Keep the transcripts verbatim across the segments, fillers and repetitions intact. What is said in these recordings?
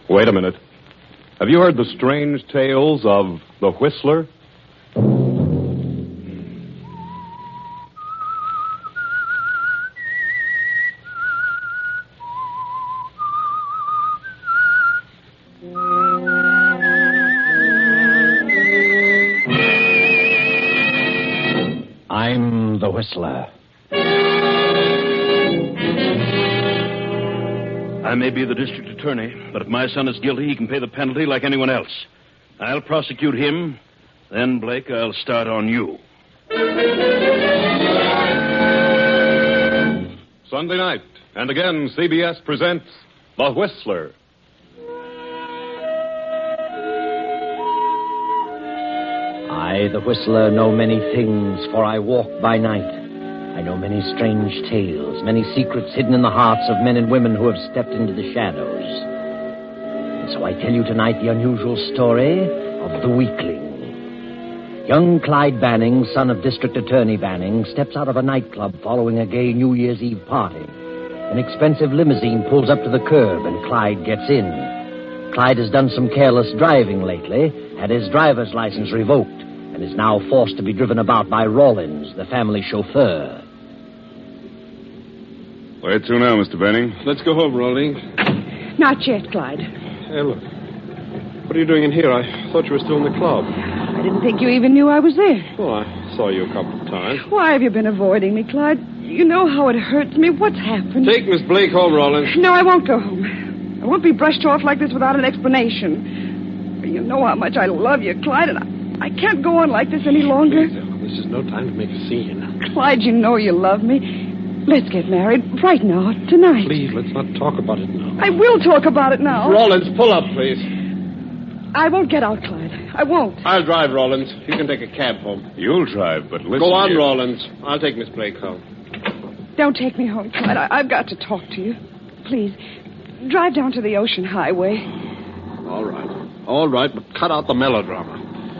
Wait a minute. Have you heard the strange tales of the Whistler? I'm the Whistler. I may be the district attorney, but if my son is guilty, he can pay the penalty like anyone else. I'll prosecute him. Then, Blake, I'll start on you. Sunday night, and again, C B S presents The Whistler. I, the Whistler, know many things, for I walk by night. I know many strange tales, many secrets hidden in the hearts of men and women who have stepped into the shadows. And so I tell you tonight the unusual story of the Weakling. Young Clyde Banning, son of District Attorney Banning, steps out of a nightclub following a gay New Year's Eve party. An expensive limousine pulls up to the curb, and Clyde gets in. Clyde has done some careless driving lately, had his driver's license revoked, and is now forced to be driven about by Rawlins, the family chauffeur. Where to now, Mister Banning? Let's go home, Rawlins. Not yet, Clyde. Hey, look. What are you doing in here? I thought you were still in the club. I didn't think you even knew I was there. Well, I saw you a couple of times. Why have you been avoiding me, Clyde? You know how it hurts me. What's happened? Take Miss Blake home, Rawlins. No, I won't go home. I won't be brushed off like this without an explanation. You know how much I love you, Clyde, and I, I can't go on like this any longer. Please, Ellen, this is no time to make a scene. Clyde, you know you love me. Let's get married right now, tonight. Please, let's not talk about it now. I will talk about it now. Rawlins, pull up, please. I won't get out, Clyde. I won't. I'll drive, Rawlins. You can take a cab home. You'll drive, but listen. Go on, here. Rawlins. I'll take Miss Blake home. Don't take me home, Clyde. I- I've got to talk to you. Please, drive down to the Ocean Highway. All right. All right, but cut out the melodrama.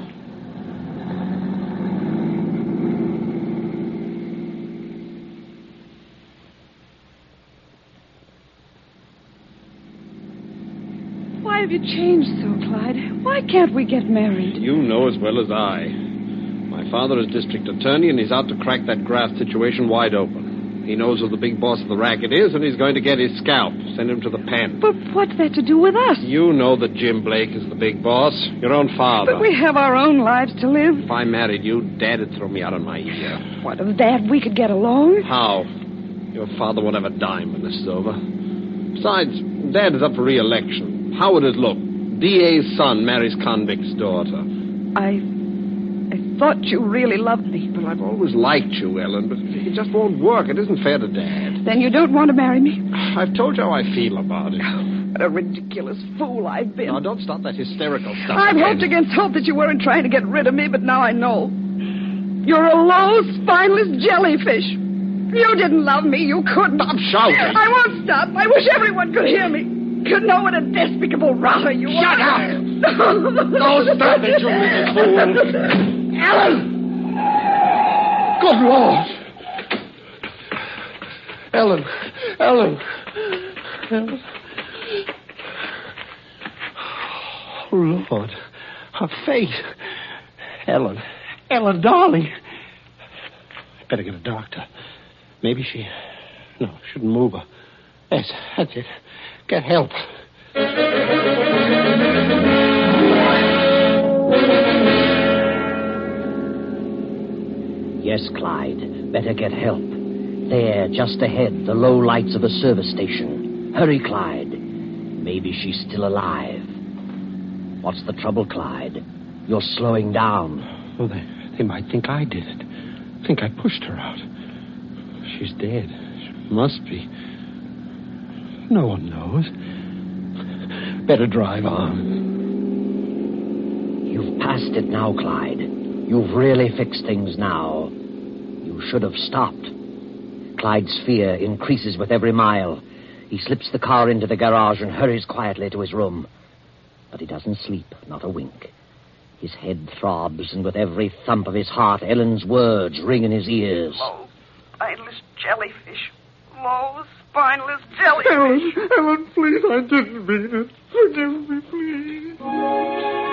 Why have you changed so, Clyde? Why can't we get married? You know as well as I. My father is district attorney, and he's out to crack that graft situation wide open. He knows who the big boss of the racket is, and he's going to get his scalp, send him to the pen. But what's that to do with us? You know that Jim Blake is the big boss. Your own father. But we have our own lives to live. If I married you, Dad'd throw me out on my ear. What, of Dad, we could get along? How? Your father won't have a dime when this is over. Besides, Dad is up for re-election. How would it look? D A's son marries convict's daughter. I... I thought you really loved me. But I've always liked you, Ellen, but it just won't work. It isn't fair to Dad. Then you don't want to marry me? I've told you how I feel about it. What a ridiculous fool I've been. Now, don't start that hysterical stuff I've again. hoped against hope that you weren't trying to get rid of me, but now I know. You're a low, spineless jellyfish. You didn't love me. You couldn't. Stop shouting. I won't stop. I wish everyone could hear me. Could know what a despicable rotter you are. Shut up! No, stop it, you little fool. Ellen! Good Lord! Ellen! Ellen! Ellen! Oh, Lord. Her face. Ellen. Ellen, darling. Better get a doctor. Maybe she... No, shouldn't move her. Yes, that's it. Get help. Yes, Clyde. Better get help. There, just ahead, the low lights of a service station. Hurry, Clyde. Maybe she's still alive. What's the trouble, Clyde? You're slowing down. Well, they, they might think I did it. Think I pushed her out. She's dead. She must be. No one knows. Better drive on. You've passed it now, Clyde. You've really fixed things now. You should have stopped. Clyde's fear increases with every mile. He slips the car into the garage and hurries quietly to his room. But he doesn't sleep, not a wink. His head throbs, and with every thump of his heart, Ellen's words ring in his ears. Low, spineless jellyfish. Low, spineless jelly. Ellen, Ellen, please, I didn't mean it. Forgive me, please.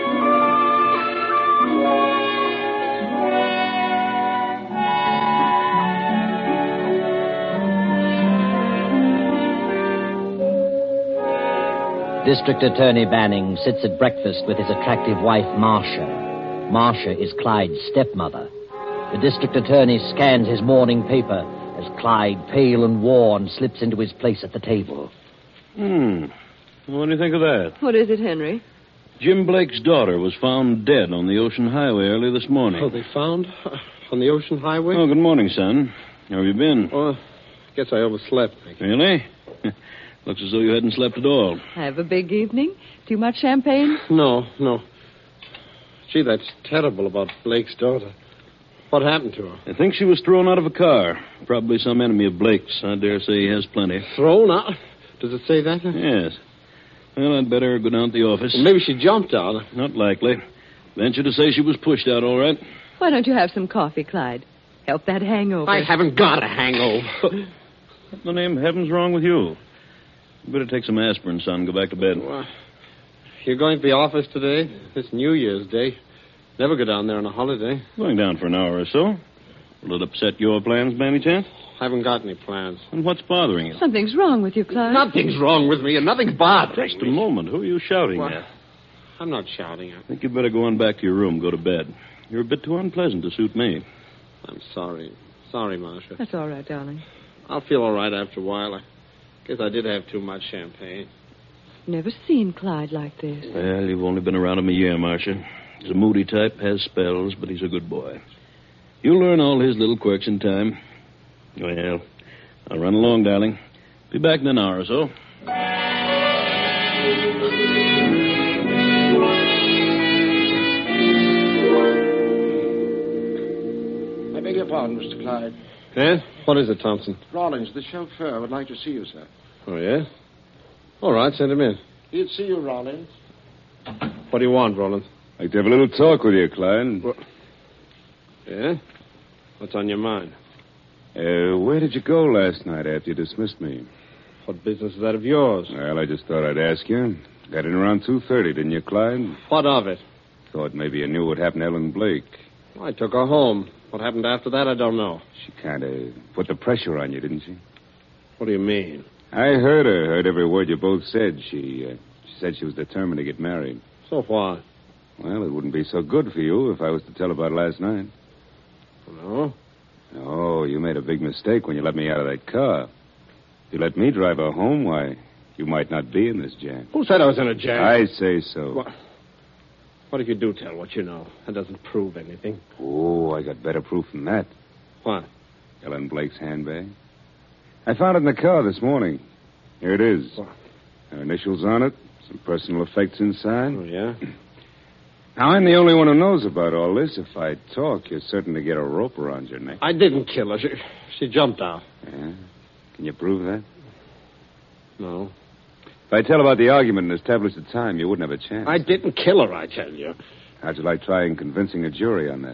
District Attorney Banning sits at breakfast with his attractive wife, Marcia. Marcia is Clyde's stepmother. The district attorney scans his morning paper as Clyde, pale and worn, slips into his place at the table. Hmm. What do you think of that? What is it, Henry? Jim Blake's daughter was found dead on the Ocean Highway early this morning. Oh, they found on the Ocean Highway? Oh, good morning, son. How have you been? Oh, I guess I overslept. Really? Looks as though you hadn't slept at all. Have a big evening? Too much champagne? No, no. Gee, that's terrible about Blake's daughter. What happened to her? I think she was thrown out of a car. Probably some enemy of Blake's. I dare say he has plenty. Thrown out? Does it say that? Yes. Well, I'd better go down to the office. Well, maybe she jumped out. Not likely. Venture to say she was pushed out, all right. Why don't you have some coffee, Clyde? Help that hangover. I haven't got a hangover. What the name of heaven's wrong with you? You better take some aspirin, son. Go back to bed. Well, you're going to the office today? It's New Year's Day. Never go down there on a holiday. Going down for an hour or so. Will it upset your plans, by any chance? Haven't got any plans. And what's bothering you? Something's wrong with you, Clyde. Nothing's wrong with me, and nothing's bothering Just a me. moment. Who are you shouting What? at? I'm not shouting at. I think you'd better go on back to your room. Go to bed. You're a bit too unpleasant to suit me. I'm sorry. Sorry, Marcia. That's all right, darling. I'll feel all right after a while. I guess I did have too much champagne. Never seen Clyde like this. Well, you've only been around him a year, Marcia. He's a moody type, has spells, but he's a good boy. You'll learn all his little quirks in time. Well, I'll run along, darling. Be back in an hour or so. I beg your pardon, Mister Clyde. Yes? What is it, Thompson? Rollins, the chauffeur, would like to see you, sir. Oh, yes? All right, send him in. He'd see you, Rollins. What do you want, Roland? I'd like to have a little talk with you, Clyde. What? Yeah? What's on your mind? Uh, where did you go last night after you dismissed me? What business is that of yours? Well, I just thought I'd ask you. Got in around two thirty, didn't you, Clyde? What of it? Thought maybe you knew what happened to Ellen Blake. I took her home. What happened after that, I don't know. She kind of put the pressure on you, didn't she? What do you mean? I heard her, heard every word you both said. She, uh, she said she was determined to get married. So what? Well, it wouldn't be so good for you if I was to tell about last night. No? Oh, you made a big mistake when you let me out of that car. If you let me drive her home, why, you might not be in this jam. Who said I was in a jam? I say so. What? What if you do tell what you know? That doesn't prove anything. Oh, I got better proof than that. What? Ellen Blake's handbag. I found it in the car this morning. Here it is. What? Her initials on it, some personal effects inside. Oh, yeah? Now, I'm the only one who knows about all this. If I talk, you're certain to get a rope around your neck. I didn't kill her. She, she jumped out. Yeah? Can you prove that? No. If I tell about the argument and establish the time, you wouldn't have a chance. I didn't kill her, I tell you. How'd you like trying convincing a jury on that?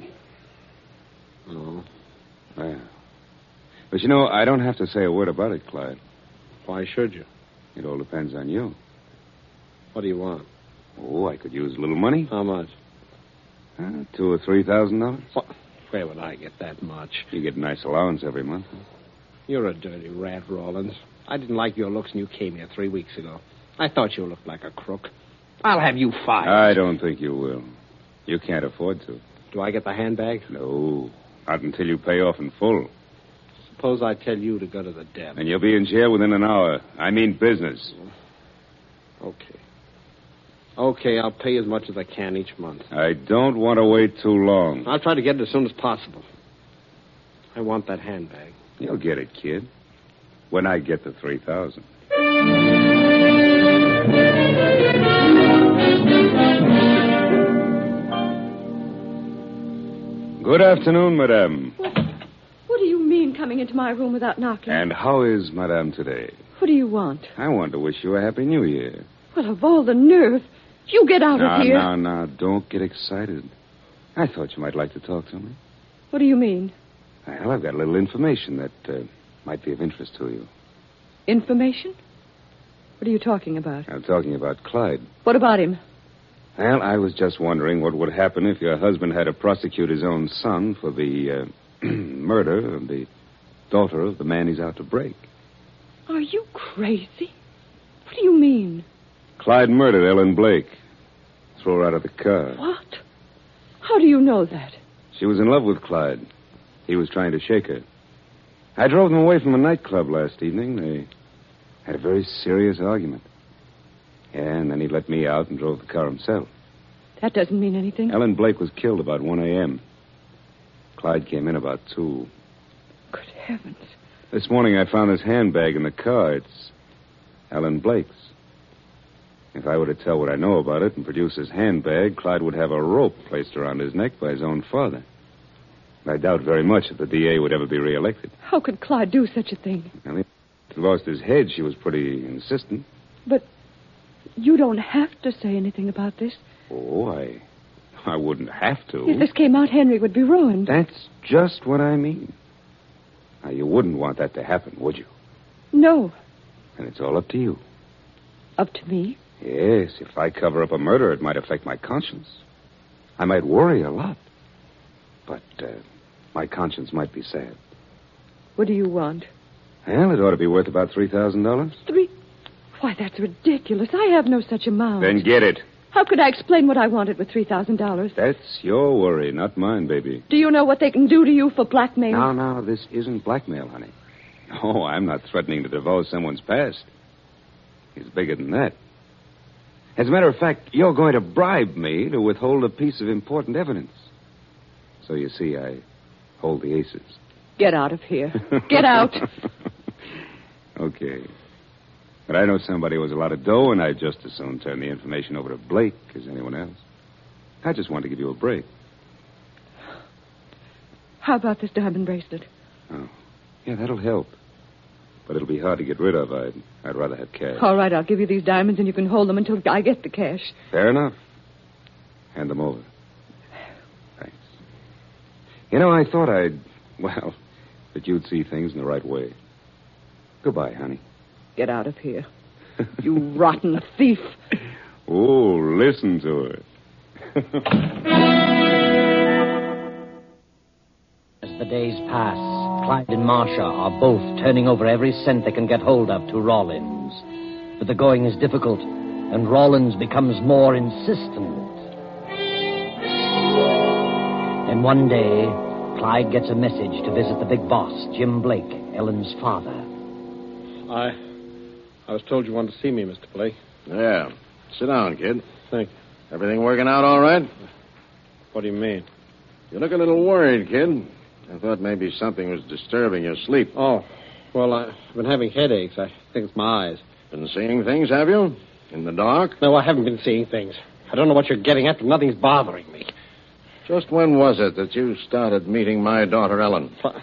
No. Well. But you know, I don't have to say a word about it, Clyde. Why should you? It all depends on you. What do you want? Oh, I could use a little money. How much? Uh, two or three thousand dollars. What? Where would I get that much? You get a nice allowance every month. You're a dirty rat, Rollins. I didn't like your looks when you came here three weeks ago. I thought you looked like a crook. I'll have you fired. I don't think you will. You can't afford to. Do I get the handbag? No, not until you pay off in full. Suppose I tell you to go to the devil. And you'll be in jail within an hour. I mean business. Okay. Okay, I'll pay as much as I can each month. I don't want to wait too long. I'll try to get it as soon as possible. I want that handbag. You'll get it, kid. When I get the three thousand. Good afternoon, madame. What, what do you mean coming into my room without knocking? And how is madame today? What do you want? I want to wish you a happy new year. Well, of all the nerve. You get out now, of here. Now, now, don't get excited. I thought you might like to talk to me. What do you mean? Well, I've got a little information that uh, might be of interest to you. Information? What are you talking about? I'm talking about Clyde. What about him? Well, I was just wondering what would happen if your husband had to prosecute his own son for the uh, murder of the daughter of the man he's out to break. Are you crazy? What do you mean? Clyde murdered Ellen Blake. Threw her out of the car. What? How do you know that? She was in love with Clyde. He was trying to shake her. I drove them away from a nightclub last evening. They had a very serious argument. Yeah, and then he let me out and drove the car himself. That doesn't mean anything. Ellen Blake was killed about one a.m. Clyde came in about two. Good heavens. This morning I found his handbag in the car. It's Ellen Blake's. If I were to tell what I know about it and produce his handbag, Clyde would have a rope placed around his neck by his own father. I doubt very much that the D A would ever be reelected. How could Clyde do such a thing? Well, he lost his head. She was pretty insistent. But you don't have to say anything about this. Oh, I... I wouldn't have to. If this came out, Henry would be ruined. That's just what I mean. Now, you wouldn't want that to happen, would you? No. And it's all up to you. Up to me? Yes, if I cover up a murder, it might affect my conscience. I might worry a lot. But uh, my conscience might be sad. What do you want? Well, it ought to be worth about three thousand dollars. Three? Why, that's ridiculous. I have no such amount. Then get it. How could I explain what I wanted with three thousand dollars? That's your worry, not mine, baby. Do you know what they can do to you for blackmail? No, no, this isn't blackmail, honey. No, I'm not threatening to divulge someone's past. It's bigger than that. As a matter of fact, you're going to bribe me to withhold a piece of important evidence. So you see, I hold the aces. Get out of here. Get out. Okay. But I know somebody who has a lot of dough, and I'd just as soon turn the information over to Blake as anyone else. I just want to give you a break. How about this diamond bracelet? Oh, yeah, that'll help. But it'll be hard to get rid of. I'd, I'd rather have cash. All right, I'll give you these diamonds, and you can hold them until I get the cash. Fair enough. Hand them over. Thanks. You know, I thought I'd, well, that you'd see things in the right way. Goodbye, honey. Get out of here. You rotten thief. Oh, listen to her. As the days pass, Clyde and Marcia are both turning over every cent they can get hold of to Rawlins. But the going is difficult, and Rawlins becomes more insistent. And one day, Clyde gets a message to visit the big boss, Jim Blake, Ellen's father. I... I was told you wanted to see me, Mister Blake. Yeah. Sit down, kid. Thank you. Everything working out all right? What do you mean? You look a little worried, kid. I thought maybe something was disturbing your sleep. Oh, well, I've been having headaches. I think it's my eyes. Been seeing things, have you? In the dark? No, I haven't been seeing things. I don't know what you're getting at, but nothing's bothering me. Just when was it that you started meeting my daughter, Ellen? What?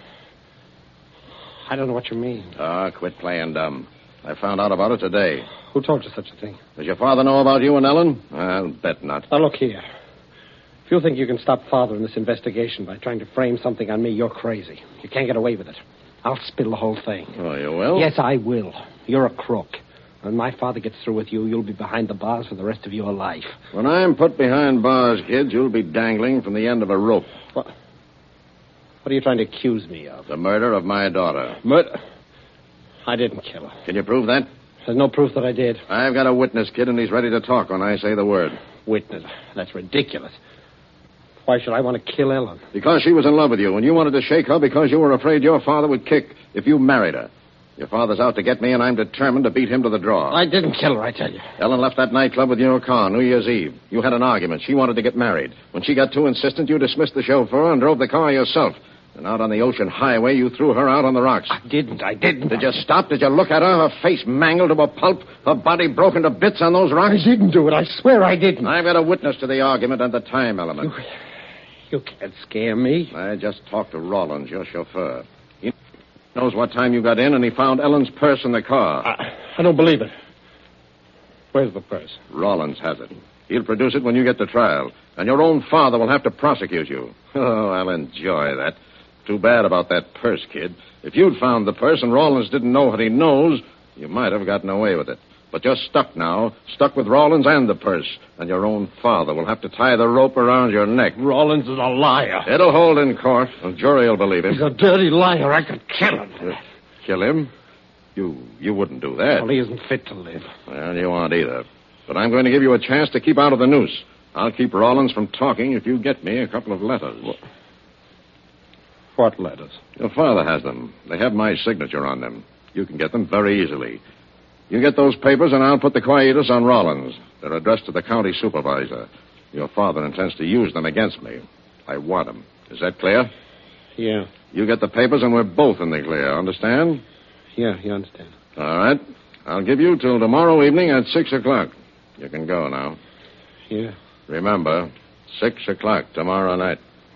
I don't know what you mean. Ah, quit playing dumb. I found out about it today. Who told you such a thing? Does your father know about you and Ellen? I'll bet not. Now, look here. If you think you can stop Father in this investigation by trying to frame something on me, you're crazy. You can't get away with it. I'll spill the whole thing. Oh, you will? Yes, I will. You're a crook. When my father gets through with you, you'll be behind the bars for the rest of your life. When I'm put behind bars, kids, you'll be dangling from the end of a rope. What? What are you trying to accuse me of? The murder of my daughter. Murder? I didn't kill her. Can you prove that? There's no proof that I did. I've got a witness, kid, and he's ready to talk when I say the word. Witness? That's ridiculous. Why should I want to kill Ellen? Because she was in love with you, and you wanted to shake her because you were afraid your father would kick if you married her. Your father's out to get me, and I'm determined to beat him to the draw. I didn't kill her, I tell you. Ellen left that nightclub with your car New Year's Eve. You had an argument. She wanted to get married. When she got too insistent, you dismissed the chauffeur and drove the car yourself. And out on the ocean highway, you threw her out on the rocks. I didn't, I didn't. Did you stop? Did you look at her? Her face mangled to a pulp, her body broken to bits on those rocks? I didn't do it. I swear I didn't. I've got a witness to the argument and the time element. You, you can't scare me. I just talked to Rawlins, your chauffeur. He knows what time you got in, and he found Ellen's purse in the car. I, I don't believe it. Where's the purse? Rawlins has it. He'll produce it when you get to trial, and your own father will have to prosecute you. Oh, I'll enjoy that. Too bad about that purse, kid. If you'd found the purse and Rawlins didn't know what he knows, You might have gotten away with it. But you're stuck now, stuck with Rawlins and the purse. And your own father will have to tie the rope around your neck. Rawlins is a liar. It'll hold in court. The jury will believe him. He's a dirty liar. I could kill him. Uh, kill him? You you wouldn't do that. Well, he isn't fit to live. Well, you aren't either. But I'm going to give you a chance to keep out of the noose. I'll keep Rawlins from talking if you get me a couple of letters. What letters? Your father has them. They have my signature on them. You can get them very easily. You get those papers, and I'll put the quietus on Rawlins. They're addressed to the county supervisor. Your father intends to use them against me. I want them. Is that clear? Yeah. You get the papers, and we're both in the clear. Understand? Yeah, you understand. All right. I'll give you till tomorrow evening at six o'clock. You can go now. Yeah. Remember, six o'clock tomorrow night.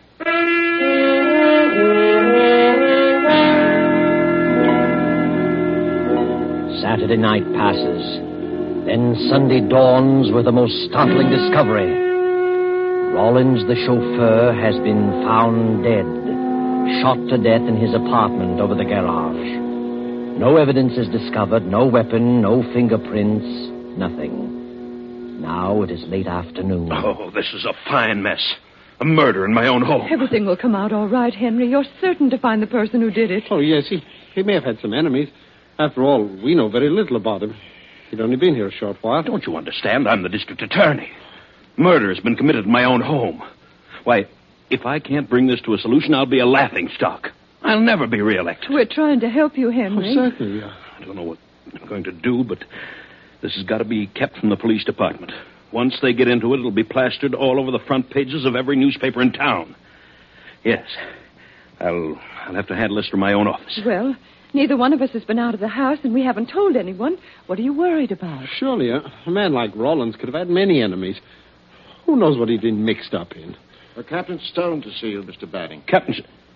Saturday night passes. Then Sunday dawns with the most startling discovery. Rawlins, the chauffeur, has been found dead, shot to death in his apartment over the garage. No evidence is discovered, no weapon, no fingerprints, nothing. Now it is late afternoon. Oh, this is a fine mess. A murder in my own home. Everything will come out all right, Henry. You're certain to find the person who did it. Oh, yes, he, he may have had some enemies. After all, we know very little about him. He'd only been here a short while. Don't you understand? I'm the district attorney. Murder has been committed in my own home. Why, if I can't bring this to a solution, I'll be a laughingstock. I'll never be reelected. We're trying to help you, Henry. Oh, certainly, yeah. I don't know what I'm going to do, but this has got to be kept from the police department. Once they get into it, it'll be plastered all over the front pages of every newspaper in town. Yes. I'll I'll have to handle this from my own office. Well, neither one of us has been out of the house, and we haven't told anyone. What are you worried about? Surely, a, a man like Rawlins could have had many enemies. Who knows what he'd been mixed up in? Uh, Captain Stone to see you, Mister Banning. Captain...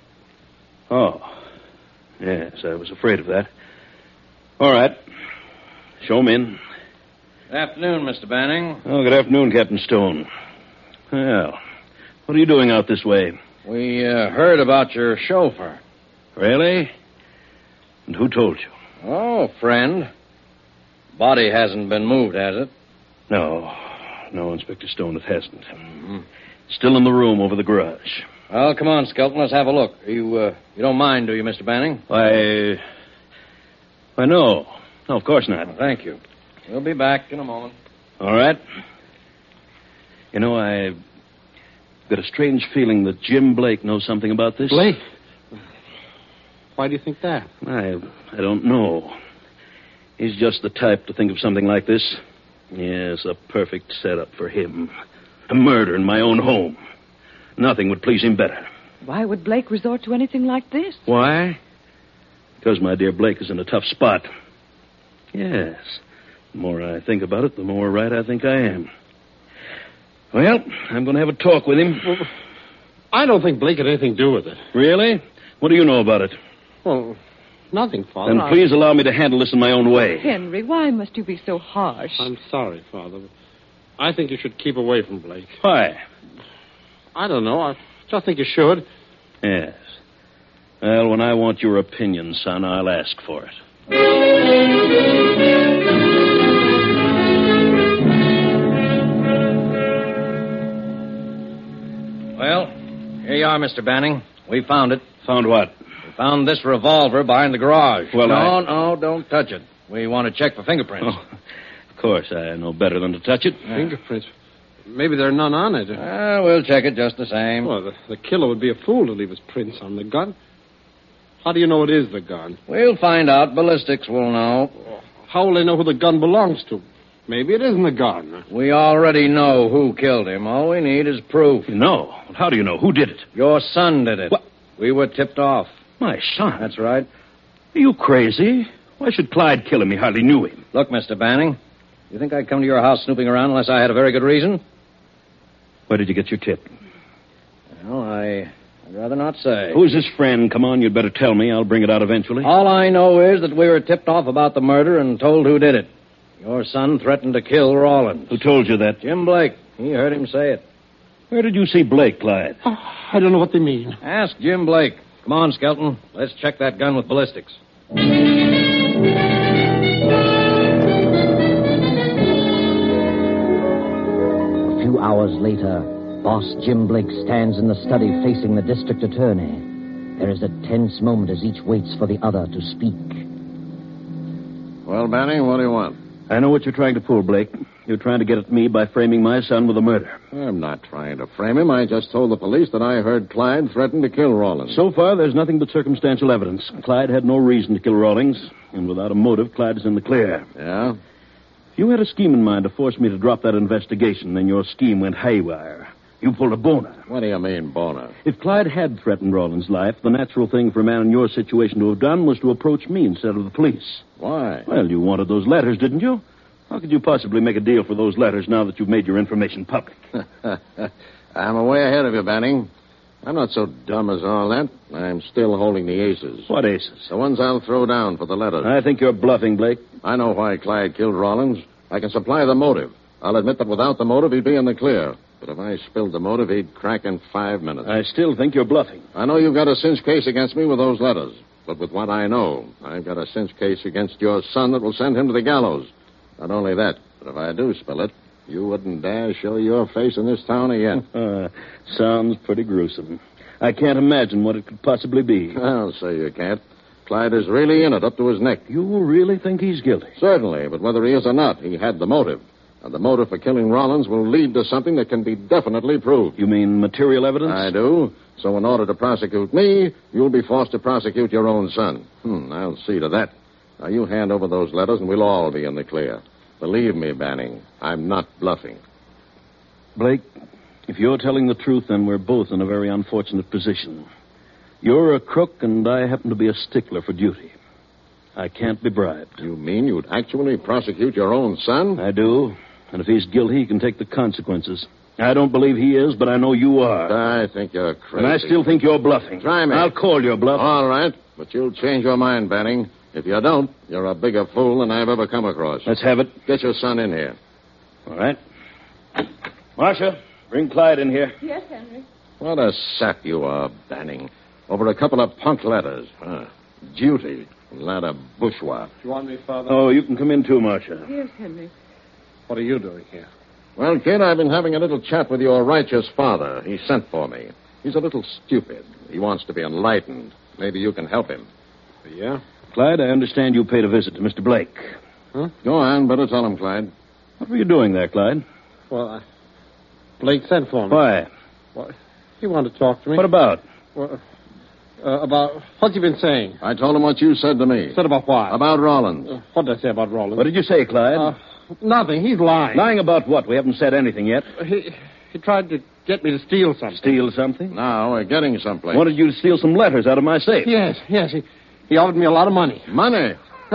Oh. Yes, I was afraid of that. All right. Show him in. Good afternoon, Mister Banning. Oh, good afternoon, Captain Stone. Well, what are you doing out this way? We uh, heard about your chauffeur. Really? And who told you? Oh, friend. Body hasn't been moved, has it? No. No, Inspector Stone, it hasn't. Mm-hmm. Still in the room over the garage. Well, come on, Skelton. Let's have a look. You uh, you don't mind, do you, Mister Banning? Why... Why, no. No, of course not. Well, thank you. We'll be back in a moment. All right. You know, I've got a strange feeling that Jim Blake knows something about this. Blake? Why do you think that? I, I don't know. He's just the type to think of something like this. Yes, a perfect setup for him. A murder in my own home. Nothing would please him better. Why would Blake resort to anything like this? Why? Because my dear Blake is in a tough spot. Yes. The more I think about it, the more right I think I am. Well, I'm going to have a talk with him. Well, I don't think Blake had anything to do with it. Really? What do you know about it? Well, nothing, Father. Then please allow me to handle this in my own way. Henry, why must you be so harsh? I'm sorry, Father. But I think you should keep away from Blake. Why? I don't know. I just think you should. Yes. Well, when I want your opinion, son, I'll ask for it. Well, here you are, Mister Banning. We found it. Found what? We found this revolver behind the garage. Well, no, I... no, don't touch it. We want to check for fingerprints. Oh, of course, I know better than to touch it. Yeah. Fingerprints. Maybe there are none on it. Uh, we'll check it just the same. Well, the, the killer would be a fool to leave his prints on the gun. How do you know it is the gun? We'll find out. Ballistics will know. How will they know who the gun belongs to? Maybe it isn't the gun. We already know who killed him. All we need is proof. No. Well, how do you know? Who did it? Your son did it. What? We were tipped off. My son? That's right. Are you crazy? Why should Clyde kill him? He hardly knew him. Look, Mister Banning, you think I'd come to your house snooping around unless I had a very good reason? Where did you get your tip? Well, I... I'd rather not say. Who's his friend? Come on, you'd better tell me. I'll bring it out eventually. All I know is that we were tipped off about the murder and told who did it. Your son threatened to kill Rawlins. Who told you that? Jim Blake. He heard him say it. Where did you see Blake, Clyde? Oh, I don't know what they mean. Ask Jim Blake. Come on, Skelton. Let's check that gun with ballistics. hours later, Boss Jim Blake stands in the study facing the district attorney. There is a tense moment as each waits for the other to speak. Well, Banning, what do you want? I know what you're trying to pull, Blake. You're trying to get at me by framing my son with a murder. I'm not trying to frame him. I just told the police that I heard Clyde threaten to kill Rawlins. So far, there's nothing but circumstantial evidence. Clyde had no reason to kill Rawlings, and without a motive, Clyde is in the clear. Yeah? If you had a scheme in mind to force me to drop that investigation, then your scheme went haywire. You pulled a boner. What do you mean, boner? If Clyde had threatened Rawlins' life, the natural thing for a man in your situation to have done was to approach me instead of the police. Why? Well, you wanted those letters, didn't you? How could you possibly make a deal for those letters now that you've made your information public? I'm a way ahead of you, Banning. I'm not so dumb as all that. I'm still holding the aces. What aces? The ones I'll throw down for the letters. I think you're bluffing, Blake. I know why Clyde killed Rawlins. I can supply the motive. I'll admit that without the motive, he'd be in the clear. But if I spilled the motive, he'd crack in five minutes. I still think you're bluffing. I know you've got a cinch case against me with those letters. But with what I know, I've got a cinch case against your son that will send him to the gallows. Not only that, but if I do spill it, you wouldn't dare show your face in this town again. Uh, sounds pretty gruesome. I can't imagine what it could possibly be. I'll say you can't. Clyde is really in it up to his neck. You really think he's guilty? Certainly, but whether he is or not, he had the motive. And the motive for killing Rawlins will lead to something that can be definitely proved. You mean material evidence? I do. So in order to prosecute me, you'll be forced to prosecute your own son. Hmm, I'll see to that. Now, you hand over those letters, and we'll all be in the clear. Believe me, Banning, I'm not bluffing. Blake, if you're telling the truth, then we're both in a very unfortunate position. You're a crook, and I happen to be a stickler for duty. I can't be bribed. You mean you'd actually prosecute your own son? I do. And if he's guilty, he can take the consequences. I don't believe he is, but I know you are. I think you're crazy. And I still think you're bluffing. Try me. I'll call your bluff. All right, but you'll change your mind, Banning. If you don't, you're a bigger fool than I've ever come across. Let's have it. Get your son in here. All right. Marcia, bring Clyde in here. Yes, Henry. What a sap you are, Banning. Over a couple of punk letters. Huh. Duty. Not a bourgeois. You want me, Father? Oh, you can come in too, Marcia. Yes, Henry. What are you doing here? Well, kid, I've been having a little chat with your righteous father. He sent for me. He's a little stupid. He wants to be enlightened. Maybe you can help him. Yeah? Clyde, I understand you paid a visit to Mister Blake. Huh? Go on. Better tell him, Clyde. What were you doing there, Clyde? Well, uh, Blake sent for me. Why? Well, he wanted to talk to me. What about? Well, uh, about... What's he been saying? I told him what you said to me. Said about what? About Rawlins. Uh, what did I say about Rollins? What did you say, Clyde? Uh, nothing. He's lying. Lying about what? We haven't said anything yet. He, he tried to get me to steal something. Steal something? Now we're getting someplace. Wanted you to steal some letters out of my safe. Yes, yes. He, he offered me a lot of money. Money?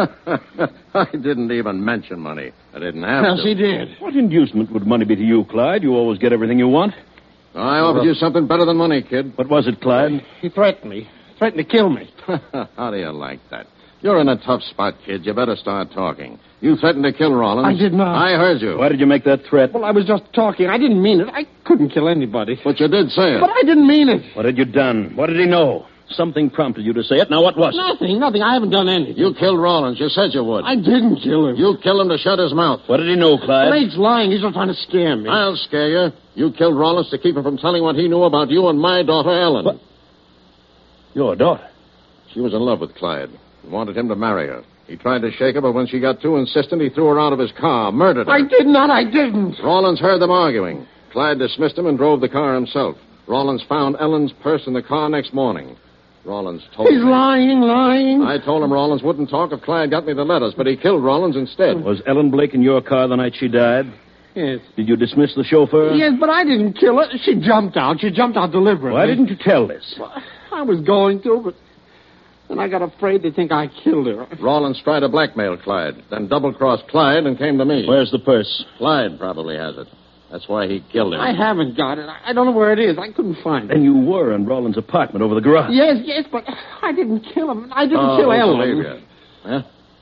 I didn't even mention money. I didn't have Yes, to. he did. What inducement would money be to you, Clyde? You always get everything you want. I offered you something better than money, kid. What was it, Clyde? He threatened me. Threatened to kill me. How do you like that? You're in a tough spot, kid. You better start talking. You threatened to kill Rollins. I did not. I heard you. Why did you make that threat? Well, I was just talking. I didn't mean it. I couldn't kill anybody. But you did say it. But I didn't mean it. What had you done? What did he know? Something prompted you to say it. Now, what was it? Nothing, nothing. I haven't done anything. You killed Rollins. You said you would. I didn't kill him. You killed him to shut his mouth. What did he know, Clyde? Blake's lying. He's just trying to scare me. I'll scare you. You killed Rollins to keep him from telling what he knew about you and my daughter, Ellen. What? Your daughter? She was in love with Clyde and wanted him to marry her. He tried to shake her, but when she got too insistent, he threw her out of his car, murdered her. I did not. I didn't. Rollins heard them arguing. Clyde dismissed him and drove the car himself. Rollins found Ellen's purse in the car next morning. Rollins told He's me. lying, lying. I told him Rollins wouldn't talk if Clyde got me the letters, but he killed Rollins instead. Was Ellen Blake in your car the night she died? Yes. Did you dismiss the chauffeur? Yes, but I didn't kill her. She jumped out. She jumped out deliberately. Why didn't you tell this? I was going to, but then I got afraid they think I killed her. Rollins tried to blackmail Clyde, then double-crossed Clyde and came to me. Where's the purse? Clyde probably has it. That's why he killed him. I haven't got it. I don't know where it is. I couldn't find it. Then you were in Rollins' apartment over the garage. Yes, yes, but I didn't kill him. I didn't oh, kill I Ellen. believe you. Huh?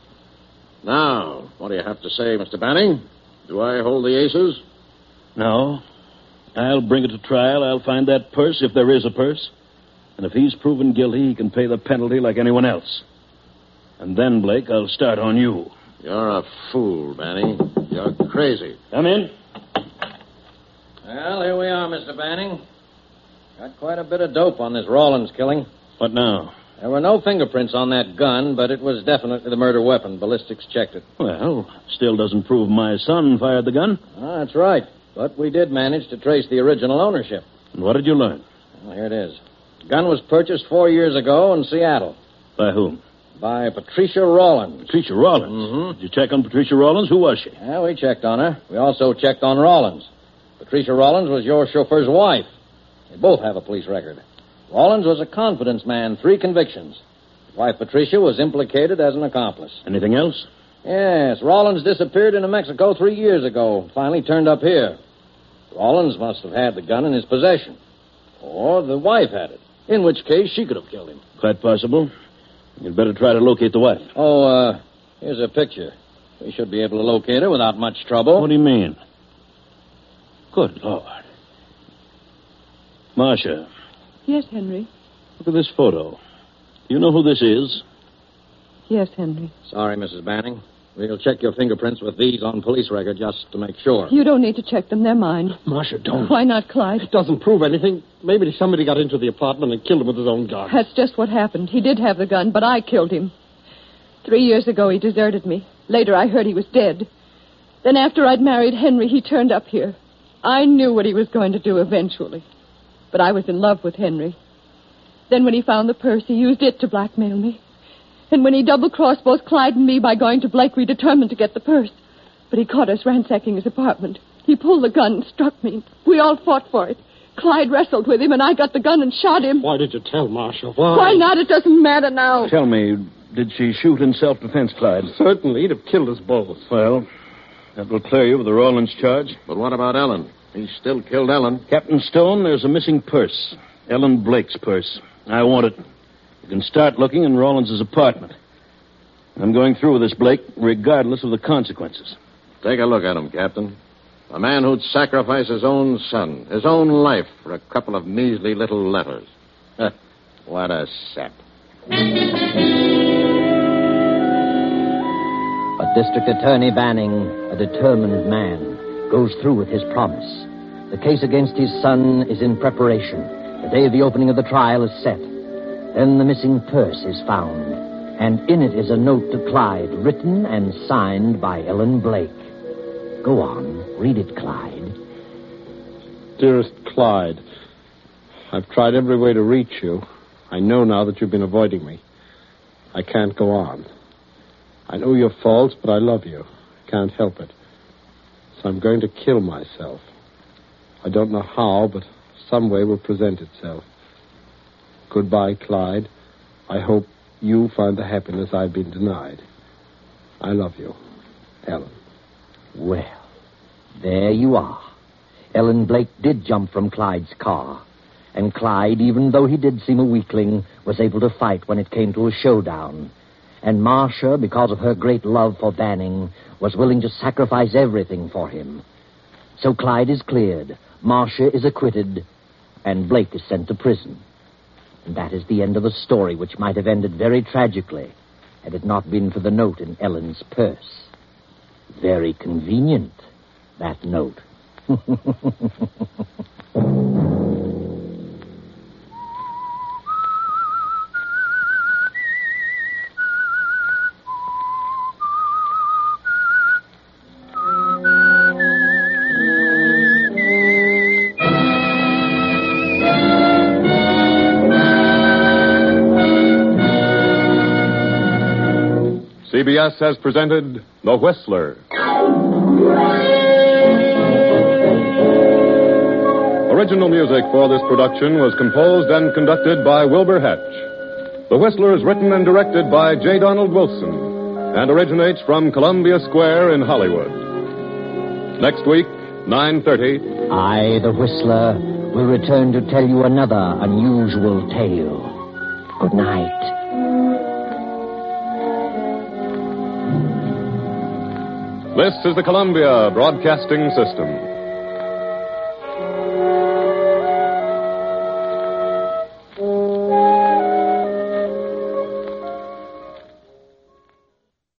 Now, what do you have to say, Mister Banning? Do I hold the aces? No. I'll bring it to trial. I'll find that purse, if there is a purse. And if he's proven guilty, he can pay the penalty like anyone else. And then, Blake, I'll start on you. You're a fool, Banning. You're crazy. Come in. Well, here we are, Mister Banning. Got quite a bit of dope on this Rawlins killing. What now? There were no fingerprints on that gun, but it was definitely the murder weapon. Ballistics checked it. Well, still doesn't prove my son fired the gun. Ah, that's right. But we did manage to trace the original ownership. And what did you learn? Well, here it is. The gun was purchased four years ago in Seattle. By whom? By Patricia Rawlins. Patricia Rawlins? Mm-hmm. Did you check on Patricia Rawlins? Who was she? Yeah, we checked on her. We also checked on Rawlins. Patricia Rawlins was your chauffeur's wife. They both have a police record. Rawlins was a confidence man, three convictions. His wife Patricia was implicated as an accomplice. Anything else? Yes, Rawlins disappeared into Mexico three years ago. Finally turned up here. Rawlins must have had the gun in his possession. Or the wife had it. In which case, she could have killed him. Quite possible. You'd better try to locate the wife. Oh, uh, here's a picture. We should be able to locate her without much trouble. What do you mean? Good Lord. Marcia, Yes, Henry. look at this photo. Do you know who this is? Yes, Henry. Sorry, Missus Banning. We'll check your fingerprints with these on police record just to make sure. You don't need to check them. They're mine. Marcia, don't. Why not, Clyde? It doesn't prove anything. Maybe somebody got into the apartment and killed him with his own gun. That's just what happened. He did have the gun, but I killed him. Three years ago, he deserted me. Later, I heard he was dead. Then after I'd married Henry, he turned up here. I knew what he was going to do eventually. But I was in love with Henry. Then when he found the purse, he used it to blackmail me. And when he double-crossed both Clyde and me by going to Blake, we determined to get the purse. But he caught us ransacking his apartment. He pulled the gun and struck me. We all fought for it. Clyde wrestled with him, and I got the gun and shot him. Why did you tell Marcia? Why? Why not? It doesn't matter now. Tell me, did she shoot in self-defense, Clyde? Certainly. He'd have killed us both. Well, that will clear you with the Rawlins charge. But what about Ellen? He still killed Ellen. Captain Stone, there's a missing purse. Ellen Blake's purse. I want it. You can start looking in Rawlins' apartment. I'm going through with this, Blake, regardless of the consequences. Take a look at him, Captain. A man who'd sacrifice his own son, his own life, for a couple of measly little letters. What a sap. But District Attorney Banning, a determined man, goes through with his promise. The case against his son is in preparation. The day of the opening of the trial is set. Then the missing purse is found, and in it is a note to Clyde, written and signed by Ellen Blake. Go on, read it, Clyde. Dearest Clyde, I've tried every way to reach you. I know now that you've been avoiding me. I can't go on. I know your faults, but I love you. I can't help it. So I'm going to kill myself. I don't know how, but some way will present itself. Goodbye, Clyde. I hope you find the happiness I've been denied. I love you, Ellen. Well, there you are. Ellen Blake did jump from Clyde's car. And Clyde, even though he did seem a weakling, was able to fight when it came to a showdown. And Marcia, because of her great love for Banning, was willing to sacrifice everything for him. So Clyde is cleared, Marcia is acquitted, and Blake is sent to prison. And that is the end of a story which might have ended very tragically had it not been for the note in Ellen's purse. Very convenient, that note. C B S has presented The Whistler. Original music for this production was composed and conducted by Wilbur Hatch. The Whistler is written and directed by J. Donald Wilson and originates from Columbia Square in Hollywood. Next week, nine thirty. I, the Whistler, will return to tell you another unusual tale. Good night. This is the Columbia Broadcasting System.